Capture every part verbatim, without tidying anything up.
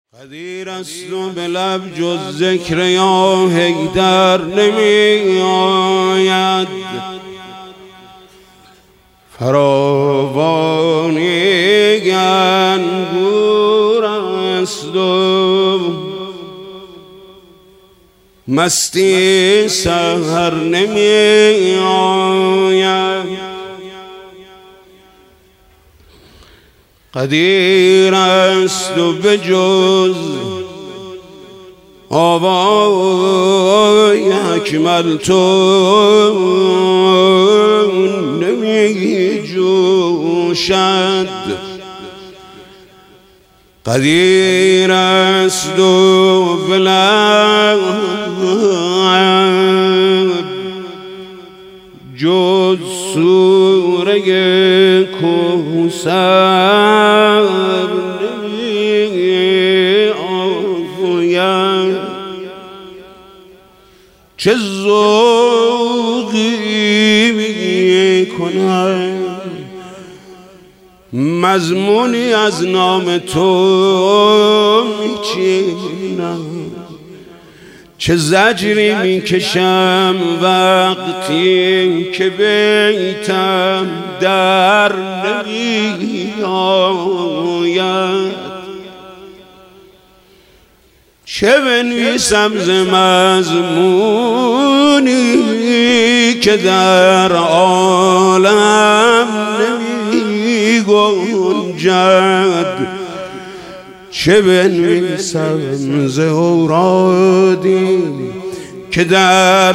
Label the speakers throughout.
Speaker 1: قدیر است و به لب جز ذکر یا حیدر نمی آید، فراوانی انگور است و مستی سحر نمی آید. قدیر است و به جز آوای اکمل تو نمی جوشد. قدیر است و به لب جز سوره کوثر نمی آید. چه ذوقی می کند مضمونی از نام تو می چینم، چه زجری می کشم وقتی که بیتم در نمی آید. چه بنویسم ز مضمونی که در عالم نمی گنجد. چه بنویسم ز اورادی که در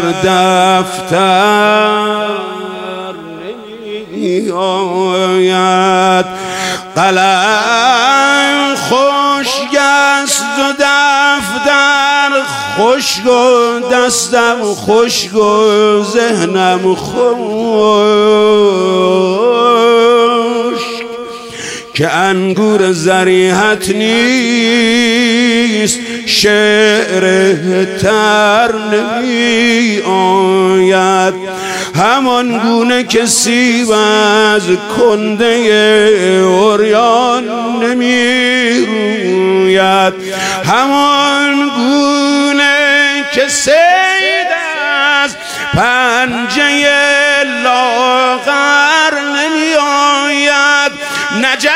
Speaker 1: دفتر نمی آید. قلم خشک است و دفتر خشک و دستم خشک و ذهنم خشک، که انگور ضریحت نیست شعر تر نمی آید. همان گونه که سیب از کنده عریان نمی روید، همان گونه که صید از پنجه لاغر نمی آید. نجف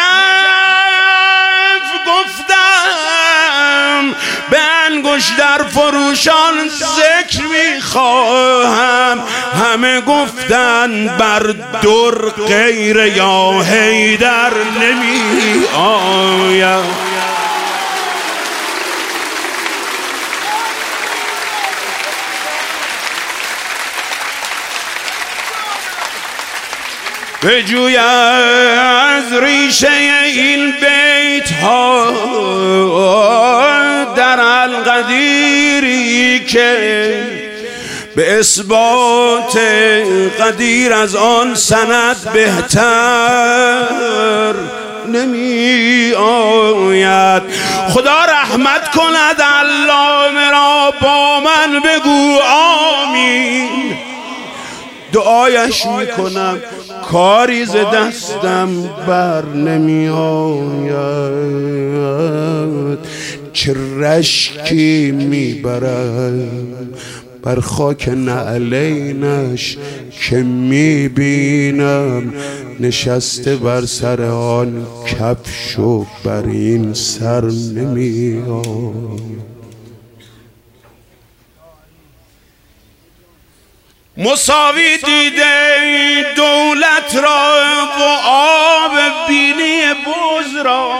Speaker 1: گفتم به انگشتر فروشان ذکر میخواهم، همه گفتن بر در غیر یا حیدر نمی آید. بجوی از ریشه این بیت ها در القدیری که به اثبات قدیر از آن سند بهتر نمی آید. خدا رحمت کند علامه را با من بگو آمین. دعایش میکنم کاری ز دستم بر نمی آید. چه رشکی میبرم بر خاک نعلینش که میبینم نشسته بر سر آن کفش و بر این سر نمی آید. مساوی دیده دولت را و آب بینی بز را،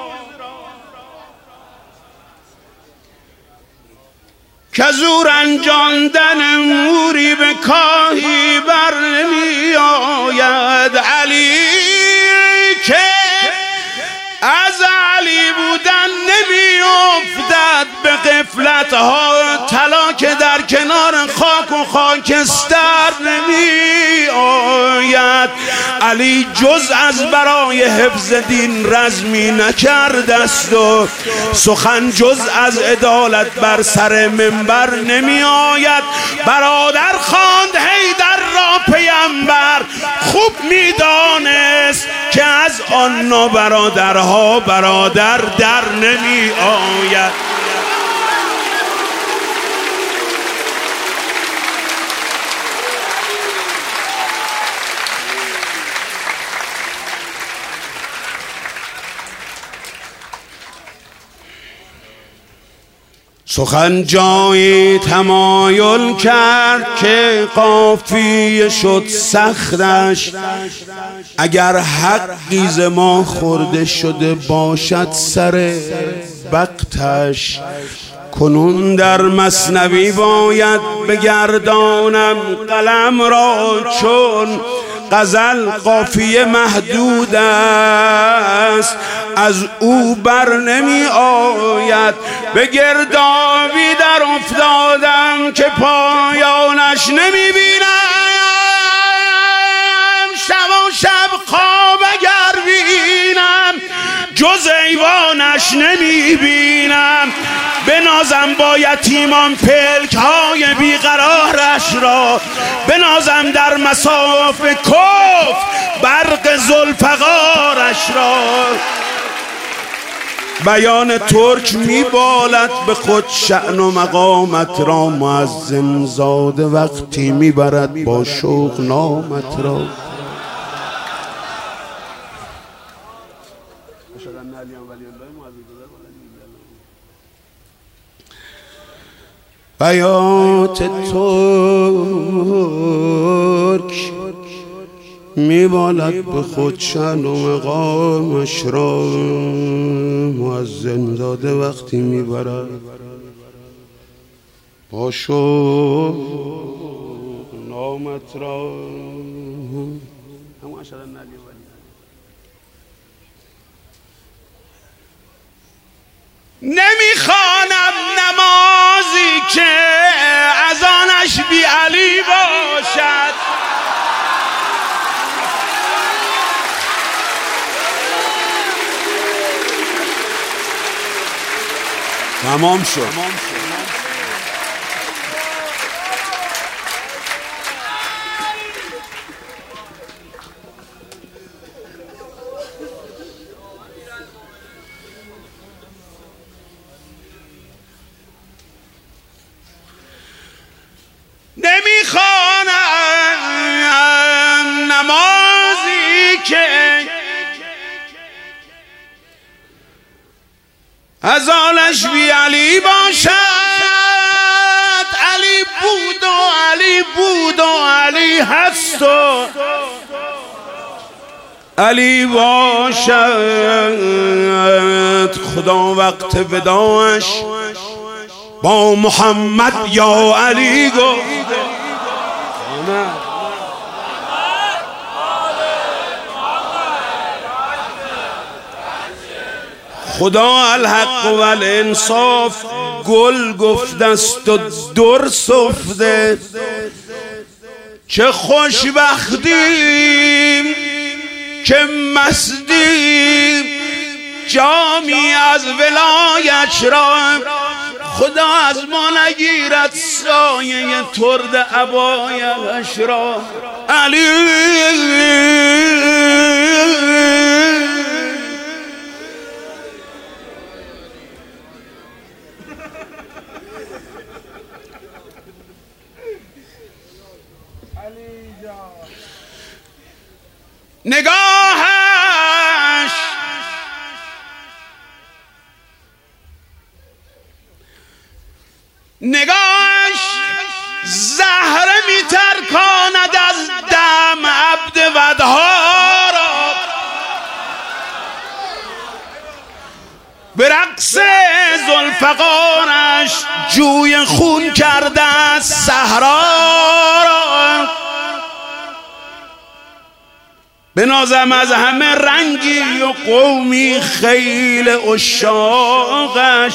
Speaker 1: کزو رنجاندن موری به کاهی بر نمی آید. علی که از علی بودن نمی افتد به غفلت ها، طلا که در کنار خاک و خاکستر نمی آید. علی جز از برای حفظ دین رزمی نکرد است و سخن جز از عدالت بر سر منبر نمی آید. برادر خواند حیدر را پیامبر، خوب میدانست که از آن نوع برادرها برادر در نمی آید. سخن جایی تمایل کرد که قافیه شد سختش، اگر حقی ز ما خورده شده باشد سر وقتش. کنون در مثنوی باید بگردانم قلم را، چون غزل قافیه محدود است از او بر نمی آید. به گردابی در افتادم که پایانش نمی بینم، شب و شب خواب اگر بینم جز ایوانش نمی بینم. بنازم با یتیمان پلک های بیقرارش را، بنازم در مصاف کف برق ذوالفقارش را. بیان ترک میبالد به خود شأن و مقامت را، مؤذن زاده وقتی میبرد با شوق نامت را. بیات ترک میبالد به خود شأن و مقامش را، مؤذن زاده وقتی میبرد با شوق نامت را. نمیخوانم نمازی که اذانش بی علی باشد، تمام شد. نمیخوانم نمازی که اذانش بی علی باشد. علی بود و علی بود و علی هست و علی باشد. خدا وقت وداعش با محمد یا علی گفت، خدا الحق و الانصاف گل گفتست و در سفته. چه خوشبختیم که مستی جامی از ولایت را، خدا از ما نگیرد سایه ترد عبایش را. علی نگاهش نگاهش زهره میترکاند از دم عبد ودها را. به رقص ذوالفقارش جوی خون کرده از صحرا را. بنازم از همه رنگی و قومی خیل عشاقش.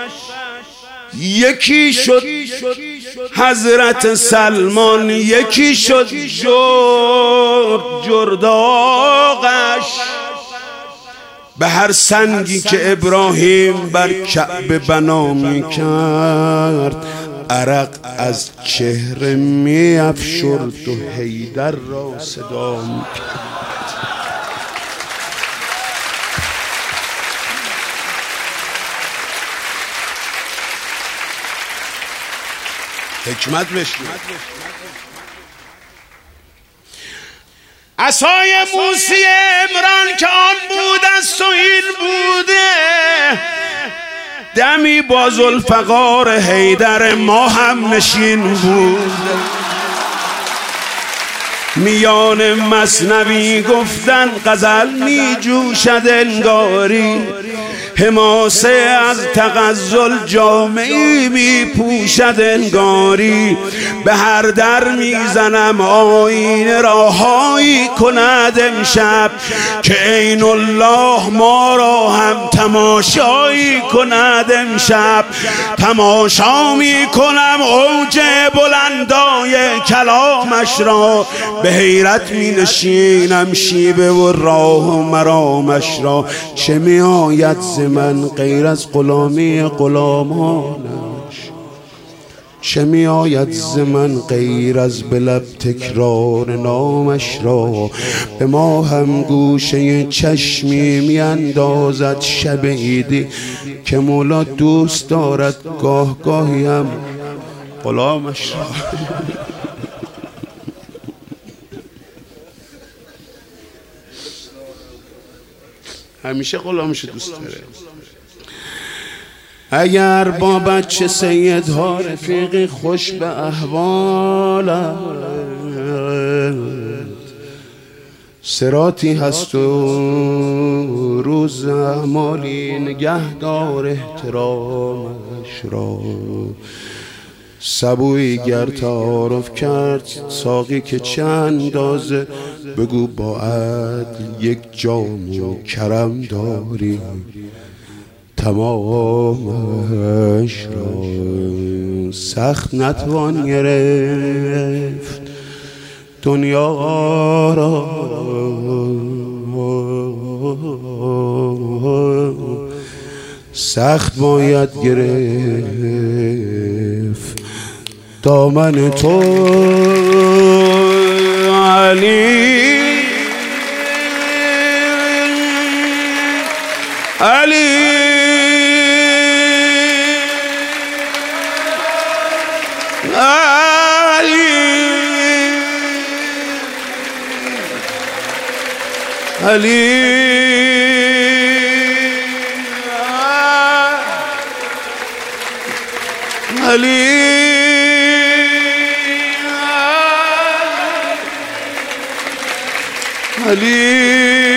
Speaker 1: یکی شد حضرت سلمان، یکی شد جرد جرداغش. به هر سنگی که ابراهیم بر کعبه بنا می کرد عرق از چهره می افشرد و حیدر را صدا می کرد. حکمت بشنید. عصای موسی عمران که آن بود است و این بوده، دمی با ذوالفقار حیدر ما هم نشین بود. میان مثنوی گفتن غزل می جوشد انگاری، حماسه از تغزل جامعی می پوشد انگاری. به هر در میزنم آینه راهایی کند امشب، که عین الله ما را هم تماشایی کند امشب. تماشا می کنم اوج بلندای کلامش را، به حیرت می نشینم شیبه و راه و مرامش را. چه می آید ز من غیر از غلامی غلامانش، چه می آید ز من غیر از به لب تکرار نامش را. به ما هم گوشه چشمی می اندازد شب عیدی، که مولا دوست دارد گاه گاهی هم غلامش را. همیشه غلامش دوست داره. اگر با بچه سیدها رفیقی خوش به احوالت، صراطی هست و روز اعمالی نگهدار احترامش را. سبویی گر تعارف کرد ساقی که چند اندازه، بگو با عدل یک جام و کرم داری تمامش را. سخت نتوان گرفت دنیا را، سخت باید گرفت دامن تو علی. علی علی علی علی